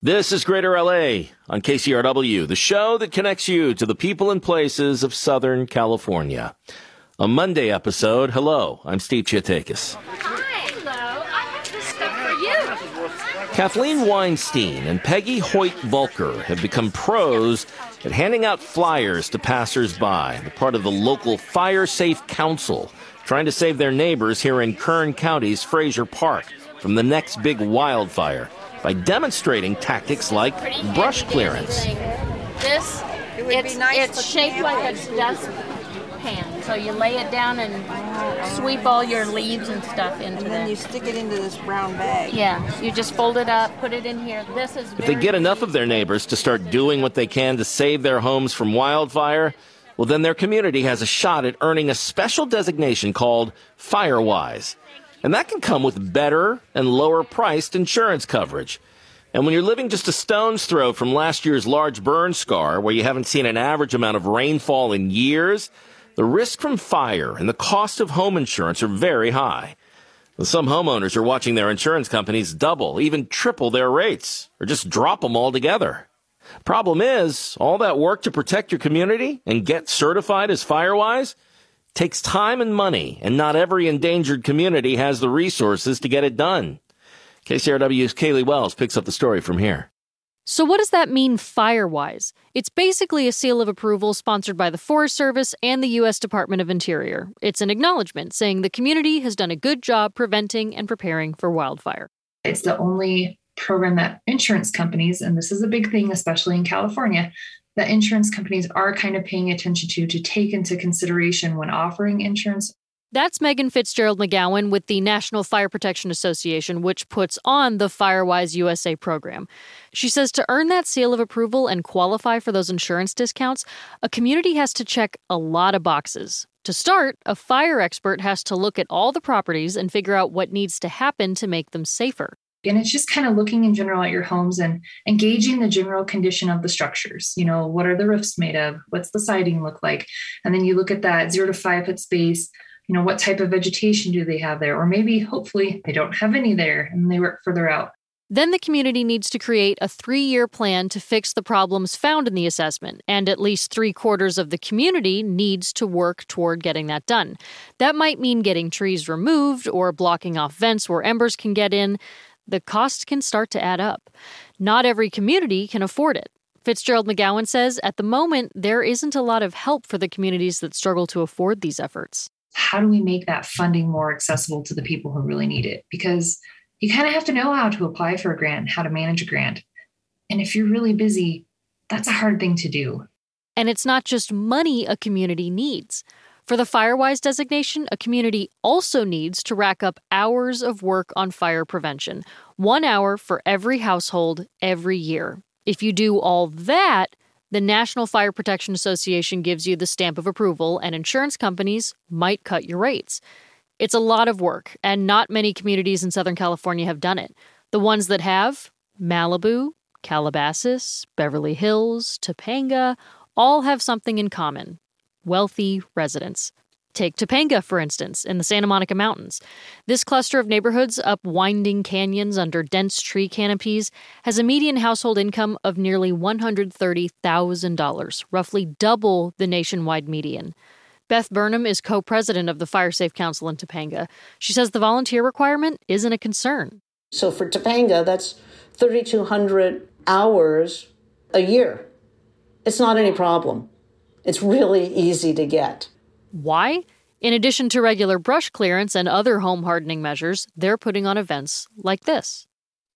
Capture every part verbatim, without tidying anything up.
This is Greater L A on K C R W, the show that connects you to the people and places of Southern California. A Monday episode. Hello, I'm Steve Chiatakis. Hi. Hello. I have this stuff for you. Kathleen Weinstein and Peggy Hoyt-Volker have become pros at handing out flyers to passers-by. They're part of the local Fire Safe Council, trying to save their neighbors here in Kern County's Fraser Park from the next big wildfire by demonstrating tactics like brush clearance. This, It would it's, be nice it's for shaped the like a dustpan. So you lay it down and sweep all your leaves and stuff into And then it. you stick it into this brown bag. Yeah, you just fold it up, put it in here. This is If they get enough of their neighbors to start doing what they can to save their homes from wildfire, well, then their community has a shot at earning a special designation called FireWise. And that can come with better and lower-priced insurance coverage. And when you're living just a stone's throw from last year's large burn scar, where you haven't seen an average amount of rainfall in years, the risk from fire and the cost of home insurance are very high. Well, some homeowners are watching their insurance companies double, even triple their rates, or just drop them altogether. Problem is, all that work to protect your community and get certified as FireWise takes time and money, and not every endangered community has the resources to get it done. K C R W's Kaylee Wells picks up the story from here. So what does that mean, FireWise? It's basically a seal of approval sponsored by the Forest Service and the U S Department of Interior. It's an acknowledgement saying the community has done a good job preventing and preparing for wildfire. It's the only program that insurance companies, and this is a big thing, especially in California, that insurance companies are kind of paying attention to, to take into consideration when offering insurance. That's Megan Fitzgerald McGowan with the National Fire Protection Association, which puts on the FireWise U S A program. She says to earn that seal of approval and qualify for those insurance discounts, a community has to check a lot of boxes. To start, a fire expert has to look at all the properties and figure out what needs to happen to make them safer. And it's just kind of looking in general at your homes and engaging the general condition of the structures. You know, what are the roofs made of? What's the siding look like? And then you look at that zero to five foot space. You know, what type of vegetation do they have there? Or maybe, hopefully, they don't have any there and they work further out. Then the community needs to create a three-year plan to fix the problems found in the assessment, and at least three-quarters of the community needs to work toward getting that done. That might mean getting trees removed or blocking off vents where embers can get in. The cost can start to add up. Not every community can afford it. Fitzgerald McGowan says at the moment, there isn't a lot of help for the communities that struggle to afford these efforts. How do we make that funding more accessible to the people who really need it? Because you kind of have to know how to apply for a grant, how to manage a grant. And if you're really busy, that's a hard thing to do. And it's not just money a community needs. For the FireWise designation, a community also needs to rack up hours of work on fire prevention. One hour for every household every year. If you do all that, the National Fire Protection Association gives you the stamp of approval, and insurance companies might cut your rates. It's a lot of work, and not many communities in Southern California have done it. The ones that have, Malibu, Calabasas, Beverly Hills, Topanga, all have something in common: wealthy residents. Take Topanga, for instance, in the Santa Monica Mountains. This cluster of neighborhoods up winding canyons under dense tree canopies has a median household income of nearly one hundred thirty thousand dollars, roughly double the nationwide median. Beth Burnham is co-president of the Fire Safe Council in Topanga. She says the volunteer requirement isn't a concern. So for Topanga, that's thirty-two hundred hours a year. It's not any problem. It's really easy to get. Why? In addition to regular brush clearance and other home hardening measures, they're putting on events like this.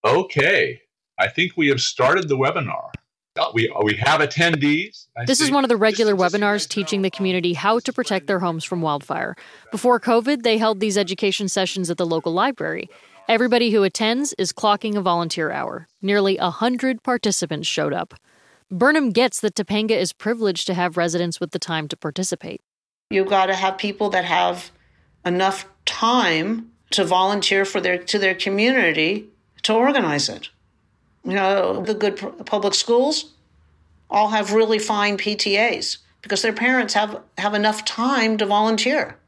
Okay, I think we have started the webinar. We, we have attendees. I this see. is one of the regular just, just webinars so teaching the know, community how to protect their homes from wildfire. Before COVID, they held these education sessions at the local library. Everybody who attends is clocking a volunteer hour. Nearly one hundred participants showed up. Burnham gets that Topanga is privileged to have residents with the time to participate. You've got to have people that have enough time to volunteer for their to their community to organize it. You know, the good public schools all have really fine P T As because their parents have, have enough time to volunteer.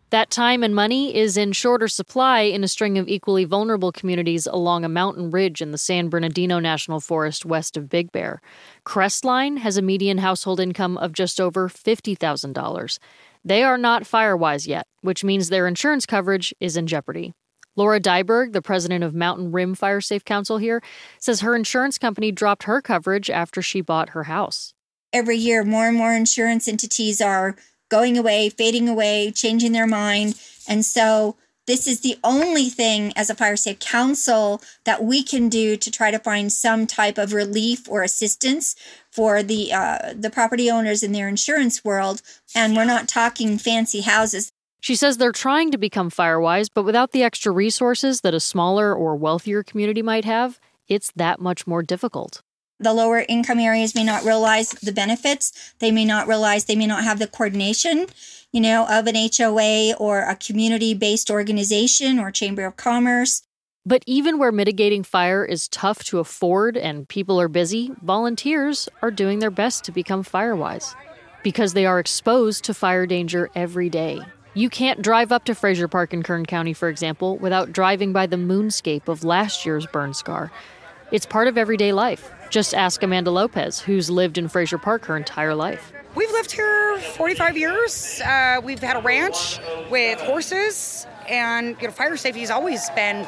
That time and money is in shorter supply in a string of equally vulnerable communities along a mountain ridge in the San Bernardino National Forest west of Big Bear. Crestline has a median household income of just over fifty thousand dollars. They are not Firewise yet, which means their insurance coverage is in jeopardy. Laura Dyberg, the president of Mountain Rim Fire Safe Council here, says her insurance company dropped her coverage after she bought her house. Every year, more and more insurance entities are going away, fading away, changing their mind. And so this is the only thing as a Fire Safe Council that we can do to try to find some type of relief or assistance for the uh, the property owners in their insurance world. And we're not talking fancy houses. She says they're trying to become Firewise, but without the extra resources that a smaller or wealthier community might have, it's that much more difficult. The lower income areas may not realize the benefits. They may not realize they may not have the coordination, you know, of an H O A or a community-based organization or Chamber of Commerce. But even where mitigating fire is tough to afford and people are busy, volunteers are doing their best to become Firewise because they are exposed to fire danger every day. You can't drive up to Fraser Park in Kern County, for example, without driving by the moonscape of last year's burn scar. It's part of everyday life. Just ask Amanda Lopez, who's lived in Fraser Park her entire life. We've lived here forty-five years. Uh, we've had a ranch with horses, and you know, fire safety has always been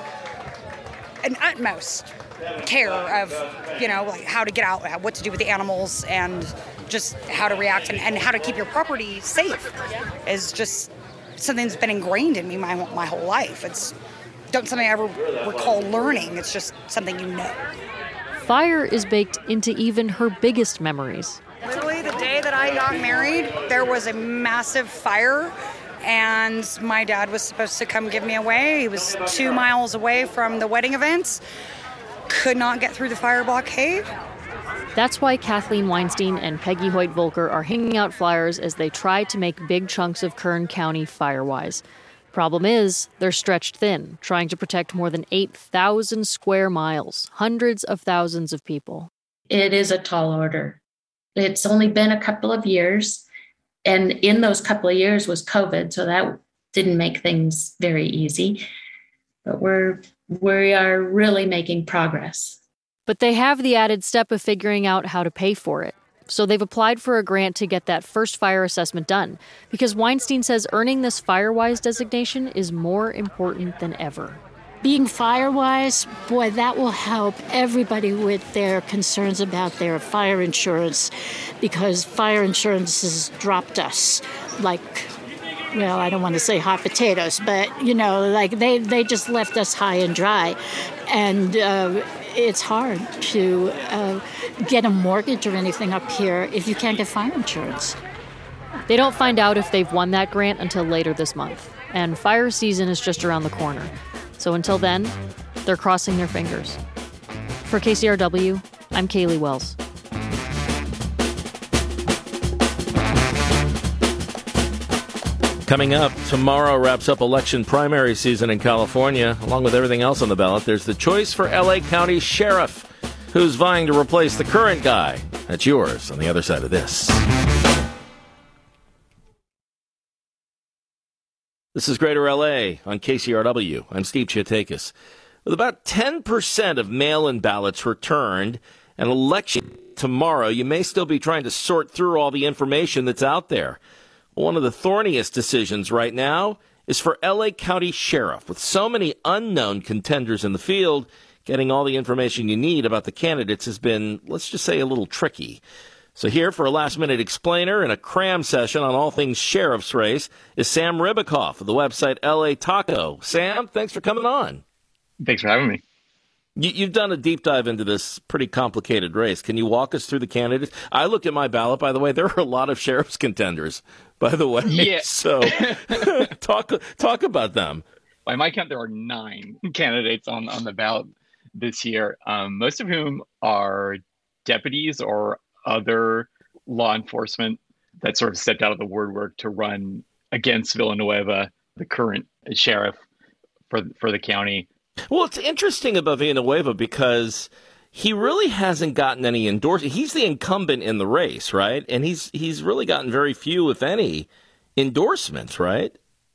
an utmost care of, you know, like how to get out, what to do with the animals, and just how to react and, and how to keep your property safe is just something that's been ingrained in me my my whole life. It's don't something I ever recall learning. It's just something you know. Fire is baked into even her biggest memories. Literally, the day that I got married, there was a massive fire, and my dad was supposed to come give me away. He was two miles away from the wedding events. Could not get through the fire blockade. That's why Kathleen Weinstein and Peggy Hoyt-Volker are hanging out flyers as they try to make big chunks of Kern County Firewise. Problem is, they're stretched thin, trying to protect more than eight thousand square miles, hundreds of thousands of people. It is a tall order. It's only been a couple of years, and in those couple of years was COVID, so that didn't make things very easy. But we're we are really making progress. But they have the added step of figuring out how to pay for it. So they've applied for a grant to get that first fire assessment done, because Weinstein says earning this Firewise designation is more important than ever. Being Firewise, boy, that will help everybody with their concerns about their fire insurance, because fire insurance has dropped us like, well, I don't want to say hot potatoes, but, you know, like they, they just left us high and dry. And uh, it's hard to uh, get a mortgage or anything up here if you can't get fire insurance. They don't find out if they've won that grant until later this month, and fire season is just around the corner. So until then, they're crossing their fingers. For K C R W, I'm Kaylee Wells. Coming up, tomorrow wraps up election primary season in California. Along with everything else on the ballot, there's the choice for L A County Sheriff, who's vying to replace the current guy. That's yours on the other side of this. This is Greater L A on K C R W. I'm Steve Chiatakis. With about ten percent of mail-in ballots returned, an election tomorrow, you may still be trying to sort through all the information that's out there. One of the thorniest decisions right now is for L A County Sheriff. With so many unknown contenders in the field, getting all the information you need about the candidates has been, let's just say, a little tricky. So here for a last-minute explainer and a cram session on all things sheriff's race is Sam Ribicoff of the website L A Taco. Sam, thanks for coming on. Thanks for having me. You, you've done a deep dive into this pretty complicated race. Can you walk us through the candidates? I looked at my ballot, by the way. There are a lot of sheriff's contenders, by the way. Yeah. So talk talk about them. By my count, there are nine candidates on, on the ballot this year, um, most of whom are deputies or other law enforcement that sort of stepped out of the ward work to run against Villanueva, the current sheriff for for the county. Well, it's interesting about Villanueva because he really hasn't gotten any endorsement. He's the incumbent in the race, right? And he's he's really gotten very few, if any, endorsements, right?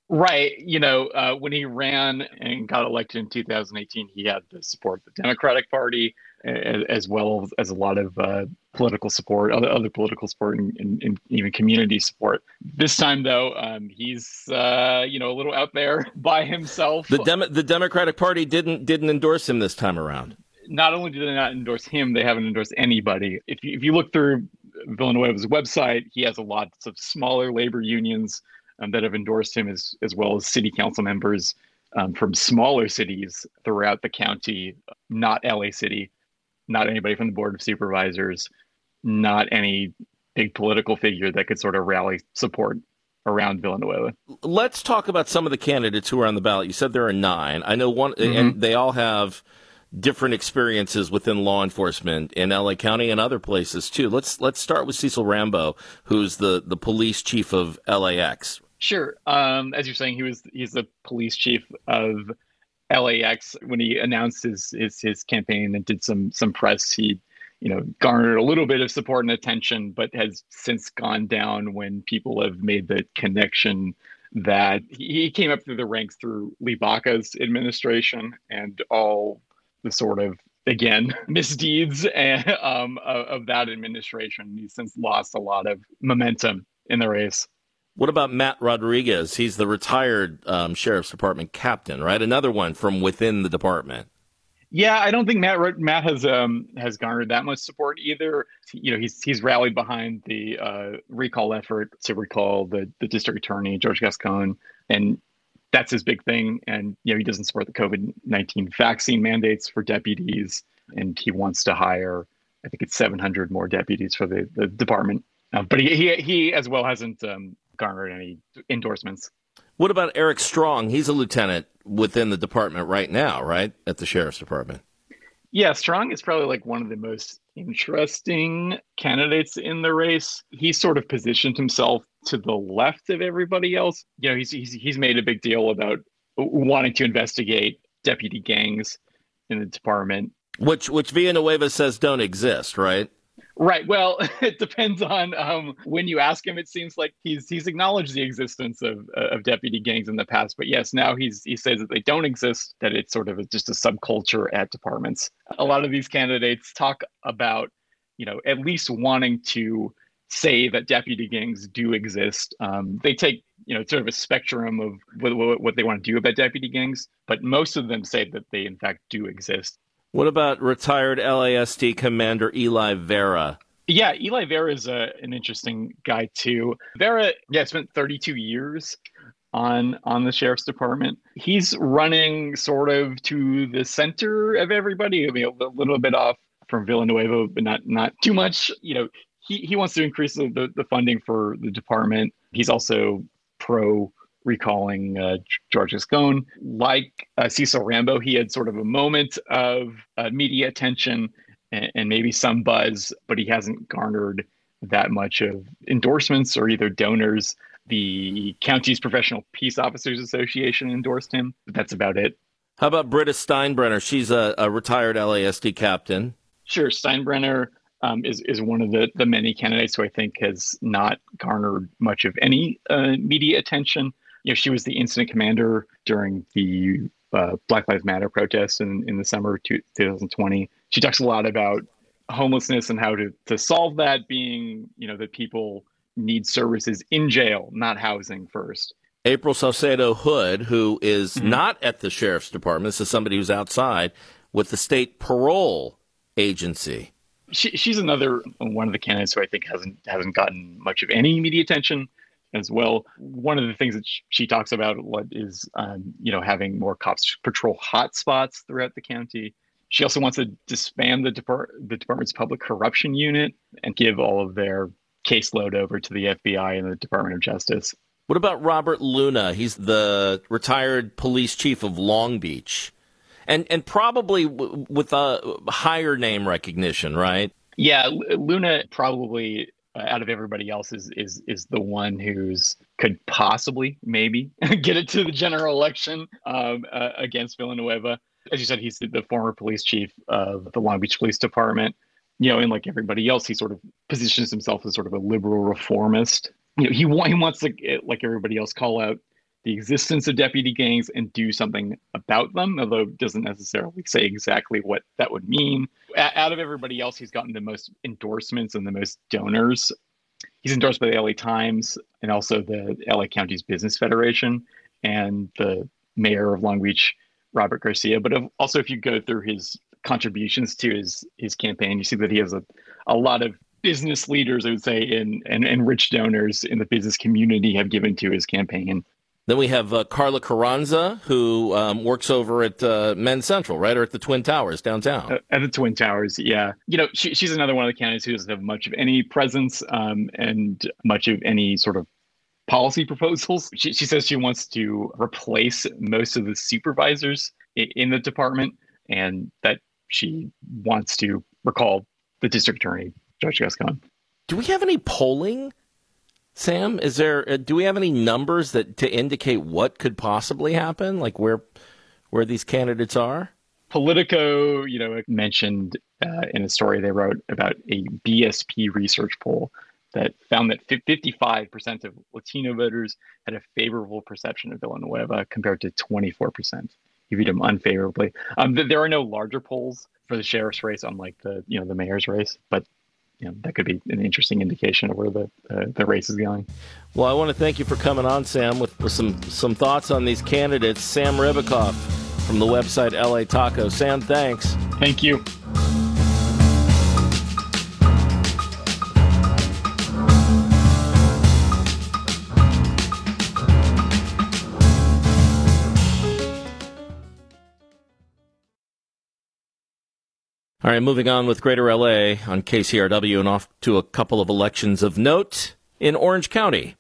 Right. You know, uh, when he ran and got elected in two thousand eighteen, he had the support of the Democratic Party, as, as well as a lot of uh, political support, other, other political support, and, and, and even community support. This time, though, um, he's uh, you know a little out there by himself. The Dem- the Democratic Party didn't didn't endorse him this time around. Not only did they not endorse him, they haven't endorsed anybody. If you, if you look through Villanueva's website, he has a lot of smaller labor unions Um, that have endorsed him, as as well as city council members um, from smaller cities throughout the county, not L A City, not anybody from the Board of Supervisors, not any big political figure that could sort of rally support around Villanueva. Let's talk about some of the candidates who are on the ballot. You said there are nine. I know one, mm-hmm. and they all have different experiences within law enforcement in L A County and other places too. Let's let's start with Cecil Rambo, who's the, the police chief of L A X. Sure. Um, as you're saying, he was he's the police chief of L A X. When he announced his his, his campaign and did some some press, he you know garnered a little bit of support and attention, but has since gone down when people have made the connection that he came up through the ranks through Lee Baca's administration and all the sort of, again, misdeeds and, um, of, of that administration. He's since lost a lot of momentum in the race. What about Matt Rodriguez? He's the retired um, Sheriff's Department captain, right? Another one from within the department. Yeah, I don't think Matt Matt has um, has garnered that much support either. You know, he's he's rallied behind the uh, recall effort to recall the, the district attorney, George Gascon, and that's his big thing. And, you know, he doesn't support the COVID nineteen vaccine mandates for deputies, and he wants to hire, I think it's seven hundred more deputies for the, the department. Uh, but he, he, he as well hasn't um, garnered any endorsements. What about Eric Strong? He's a lieutenant within the department right now, right? At the Sheriff's Department. Yeah, Strong is probably like one of the most interesting candidates in the race. He sort of positioned himself to the left of everybody else. You know, he's he's, he's made a big deal about wanting to investigate deputy gangs in the department. Which, which Villanueva says don't exist, right? Right. Well, it depends on um, when you ask him. It seems like he's he's acknowledged the existence of uh, of deputy gangs in the past, but yes, now he's he says that they don't exist. That it's sort of a, just a subculture at departments. A lot of these candidates talk about, you know, at least wanting to say that deputy gangs do exist. Um, they take, you know, sort of a spectrum of what, what, what they want to do about deputy gangs, but most of them say that they in fact do exist. What about retired L A S D Commander Eli Vera? Yeah, Eli Vera is a, an interesting guy too. Vera, yeah, spent thirty-two years on on the Sheriff's Department. He's running sort of to the center of everybody. I mean, a little bit off from Villanueva, but not not too much. You know, he, he wants to increase the, the, the funding for the department. He's also pro recalling uh, George Gascon. Like uh, Cecil Rambo, he had sort of a moment of uh, media attention and, and maybe some buzz, but he hasn't garnered that much of endorsements or either donors. The county's Professional Peace Officers Association endorsed him, but that's about it. How about Britta Steinbrenner? She's a, a retired L A S D captain. Sure, Steinbrenner um, is, is one of the, the many candidates who I think has not garnered much of any uh, media attention. You know, she was the incident commander during the uh, Black Lives Matter protests in, in the summer of two thousand twenty. She talks a lot about homelessness and how to, to solve that, being, you know, that people need services in jail, not housing first. April Salcedo Hood, who is mm-hmm. not at the Sheriff's Department, this is somebody who's outside with the state parole agency. She, she's another one of the candidates who I think hasn't hasn't gotten much of any media attention as well. One of the things that she talks about what is, um, you know, having more cops patrol hotspots throughout the county. She also wants to disband the, depart- the department's public corruption unit and give all of their caseload over to the F B I and the Department of Justice. What about Robert Luna? He's the retired police chief of Long Beach, and and probably w- with a higher name recognition, right? Yeah, Luna probably, uh, out of everybody else, is is is the one who's could possibly maybe get it to the general election um, uh, against Villanueva. As you said, he's the former police chief of the Long Beach Police Department. You know, and like everybody else, he sort of positions himself as sort of a liberal reformist. You know, he, wa- he wants to, like everybody else, call out the existence of deputy gangs and do something about them, although it doesn't necessarily say exactly what that would mean. A- out of everybody else, he's gotten the most endorsements and the most donors. He's endorsed by the L A Times and also the L A County's Business Federation and the mayor of Long Beach, Robert Garcia. But also, if you go through his contributions to his his campaign, you see that he has a, a lot of business leaders, I would say, in, and, and rich donors in the business community have given to his campaign. Then we have uh, Carla Carranza, who um, works over at uh, Men's Central, right, or at the Twin Towers downtown. Uh, at the Twin Towers, yeah. You know, she, she's another one of the candidates who doesn't have much of any presence um, and much of any sort of policy proposals. She, she says she wants to replace most of the supervisors in, in the department, and that she wants to recall the district attorney, Judge Gascon. Do we have any polling, Sam? Is there? Uh, do we have any numbers that to indicate what could possibly happen, like where where these candidates are? Politico, you know, mentioned uh, in a story they wrote about a B S P research poll that found that fifty-five percent of Latino voters had a favorable perception of Villanueva compared to twenty-four percent who viewed him unfavorably. Um, there are no larger polls for the sheriff's race, unlike the you know the mayor's race, but you know, that could be an interesting indication of where the uh, the race is going. Well, I want to thank you for coming on, Sam, with, with some some thoughts on these candidates. Sam Ribicoff from the website L A Taco. Sam, thanks. Thank you. All right, moving on with Greater L A on K C R W and off to a couple of elections of note in Orange County.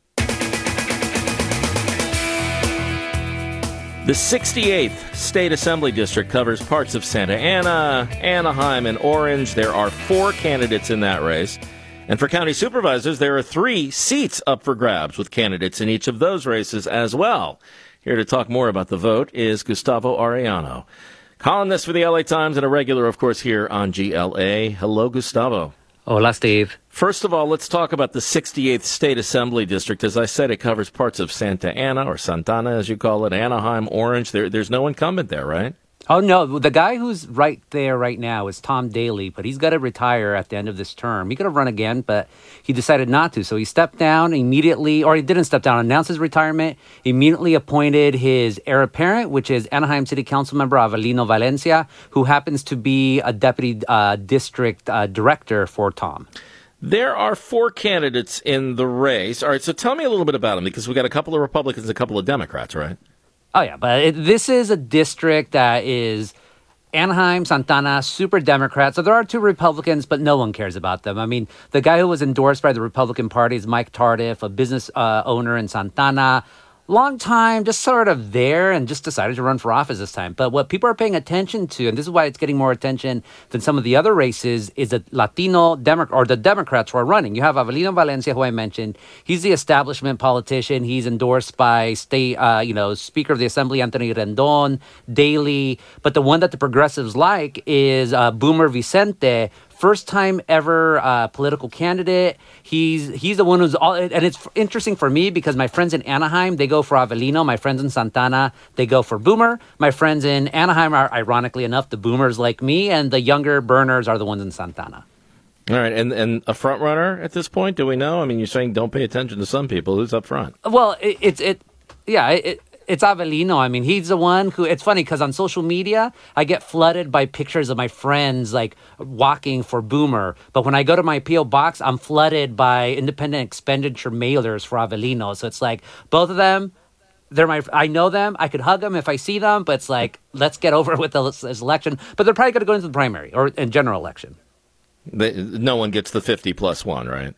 The sixty-eighth State Assembly District covers parts of Santa Ana, Anaheim, and Orange. There are four candidates in that race. And for county supervisors, there are three seats up for grabs with candidates in each of those races as well. Here to talk more about the vote is Gustavo Arellano, columnist for the L A Times and a regular, of course, here on G L A. Hello, Gustavo. Hola, Steve. First of all, let's talk about the sixty-eighth State Assembly District. As I said, it covers parts of Santa Ana, or Santana, as you call it, Anaheim, Orange. There, there's no incumbent there, right? Oh, no. The guy who's right there right now is Tom Daley, but he's got to retire at the end of this term. He could have run again, but he decided not to. So he stepped down immediately, or he didn't step down, announced his retirement, immediately appointed his heir apparent, which is Anaheim City Council member Avelino Valencia, who happens to be a deputy uh, district uh, director for Tom. There are four candidates in the race. All right, so tell me a little bit about them, because we've got a couple of Republicans and a couple of Democrats, right? Oh, yeah, but it, this is a district that is Anaheim, Santana, super Democrat. So there are two Republicans, but no one cares about them. I mean, the guy who was endorsed by the Republican Party is Mike Tardif, a business uh, owner in Santana. Long time, just sort of there, and just decided to run for office this time. But what people are paying attention to, and this is why it's getting more attention than some of the other races, is the Latino Demo- or the Democrats who are running. You have Avelino Valencia, who I mentioned. He's the establishment politician. He's endorsed by state, uh, you know, Speaker of the Assembly Anthony Rendon, Daley. But the one that the progressives like is uh, Boomer Vicente. First time ever uh, political candidate. He's he's the one who's all, and it's interesting for me because my friends in Anaheim, they go for Avelino. My friends in Santana, they go for Boomer. My friends in Anaheim are, ironically enough, the Boomers like me, and the younger burners are the ones in Santana. All right, and and a front runner at this point, do we know? I mean, you're saying don't pay attention to some people. Who's up front? Well, it, it's it, yeah. It, It's Avelino. I mean, he's the one who, it's funny because on social media, I get flooded by pictures of my friends like walking for Boomer. But when I go to my P O box, I'm flooded by independent expenditure mailers for Avelino. So it's like both of them, they're my, I know them. I could hug them if I see them, but it's like, let's get over with this election. But they're probably going to go into the primary or in general election. They, no one gets the fifty plus one, right?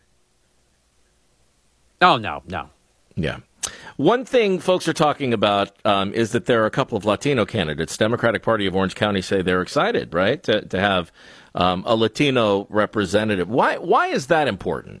Oh, no, no. Yeah. One thing folks are talking about um, is that there are a couple of Latino candidates. Democratic Party of Orange County say they're excited, right, to, to have um, a Latino representative. Why? Why is that important?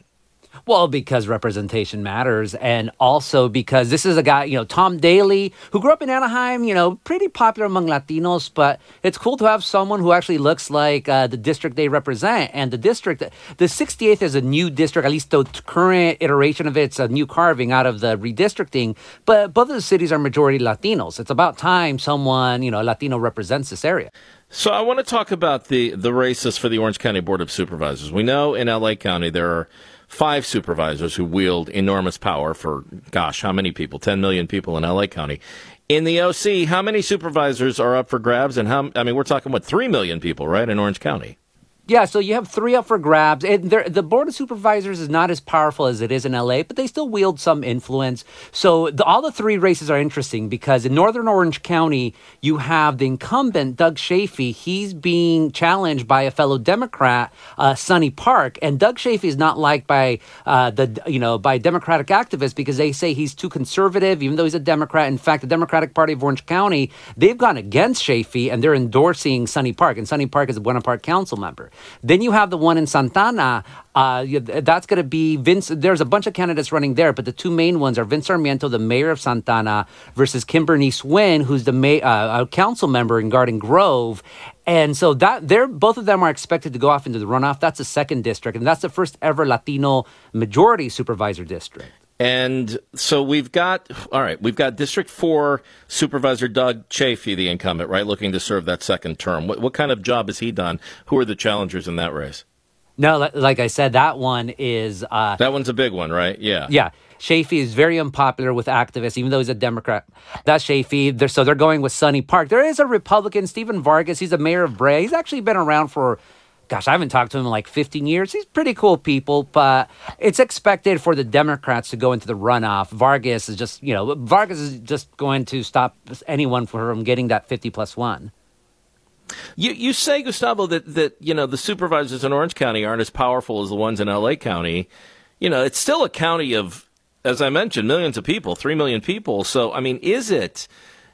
Well, because representation matters, and also because this is a guy, you know, Tom Daley, who grew up in Anaheim, you know, pretty popular among Latinos, but it's cool to have someone who actually looks like uh, the district they represent. And the district, the sixty-eighth is a new district, at least the current iteration of it's a new carving out of the redistricting, but both of the cities are majority Latinos. It's about time someone, you know, Latino represents this area. So I want to talk about the, the races for the Orange County Board of Supervisors. We know in L A County there are five supervisors who wield enormous power for, gosh, how many people? ten million people in L A County. In the O C, how many supervisors are up for grabs? And how, I mean, we're talking, what, three million people, right, in Orange County? Yeah, so you have three up for grabs. And the Board of Supervisors is not as powerful as it is in L A, but they still wield some influence. So the, all the three races are interesting because in Northern Orange County, you have the incumbent, Doug Chafee. He's being challenged by a fellow Democrat, uh, Sonny Park. And Doug Chafee is not liked by uh, the you know by Democratic activists because they say he's too conservative, even though he's a Democrat. In fact, the Democratic Party of Orange County, they've gone against Chafee and they're endorsing Sonny Park. And Sonny Park is a Buena Park council member. Then you have the one in Santana. Uh, that's going to be Vince. There's a bunch of candidates running there, but the two main ones are Vince Sarmiento, the mayor of Santana, versus Kim Bernice-Wynn, who's the ma- uh, a council member in Garden Grove. And so that they're both of them are expected to go off into the runoff. That's the second district, and that's the first ever Latino majority supervisor district. And so we've got, all right, we've got District four Supervisor Doug Chafee, the incumbent, right, looking to serve that second term. What, what kind of job has he done? Who are the challengers in that race? No, like I said, that one is... Uh, that one's a big one, right? Yeah. Yeah. Chafee is very unpopular with activists, even though he's a Democrat. That's Chafee. They're, so they're going with Sonny Park. There is a Republican, Stephen Vargas. He's the mayor of Brea. He's actually been around for... Gosh, I haven't talked to him in like fifteen years. He's pretty cool people, but it's expected for the Democrats to go into the runoff. Vargas is just, you know, Vargas is just going to stop anyone from getting that fifty plus one. You you say, Gustavo, that, that, you know, the supervisors in Orange County aren't as powerful as the ones in L A County. You know, it's still a county of, as I mentioned, millions of people, three million people. So, I mean, is it...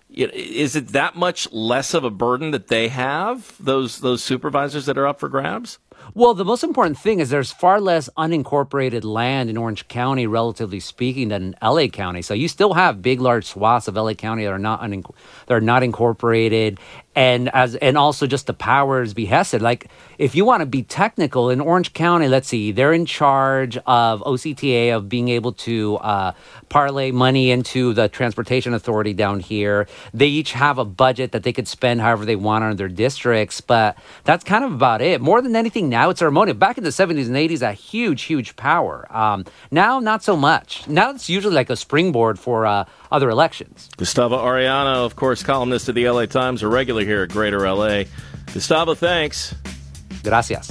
Is it that much less of a burden that they have, those those supervisors that are up for grabs? Well, the most important thing is there's far less unincorporated land in Orange County, relatively speaking, than in L A County. So you still have big, large swaths of L A County that are not uninc- that are not incorporated, and as and also just the powers vested. Like if you want to be technical, in Orange County, let's see, they're in charge of O C T A, of being able to uh, parlay money into the transportation authority down here. They each have a budget that they could spend however they want on their districts, but that's kind of about it. More than anything, now it's ceremonial. Back in the seventies and eighties, a huge, huge power. Um, now, not so much. Now it's usually like a springboard for uh, other elections. Gustavo Arellano, of course, columnist of the L A Times, a regular here at Greater L A. Gustavo, thanks. Gracias.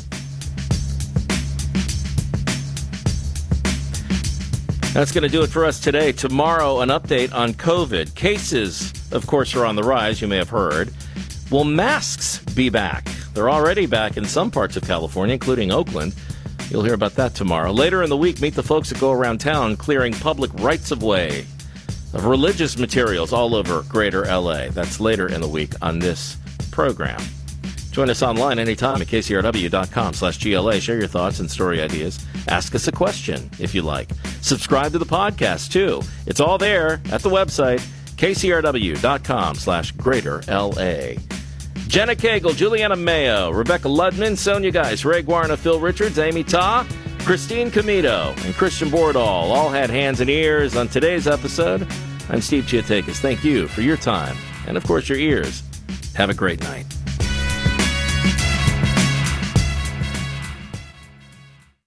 That's going to do it for us today. Tomorrow, an update on COVID. Cases, of course, are on the rise, you may have heard. Will masks be back? They're already back in some parts of California, including Oakland. You'll hear about that tomorrow. Later in the week, meet the folks that go around town clearing public rights-of-way of religious materials all over Greater L A. That's later in the week on this program. Join us online anytime at K C R W dot com slash G L A. Share your thoughts and story ideas. Ask us a question if you like. Subscribe to the podcast, too. It's all there at the website, K C R W dot com slash Greater L A. Jenna Cagle, Juliana Mayo, Rebecca Ludman, Sonia Geis, Ray Guarna, Phil Richards, Amy Ta, Christine Comito, and Christian Bordahl all had hands and ears on today's episode. I'm Steve Chiatakis. Thank you for your time and, of course, your ears. Have a great night.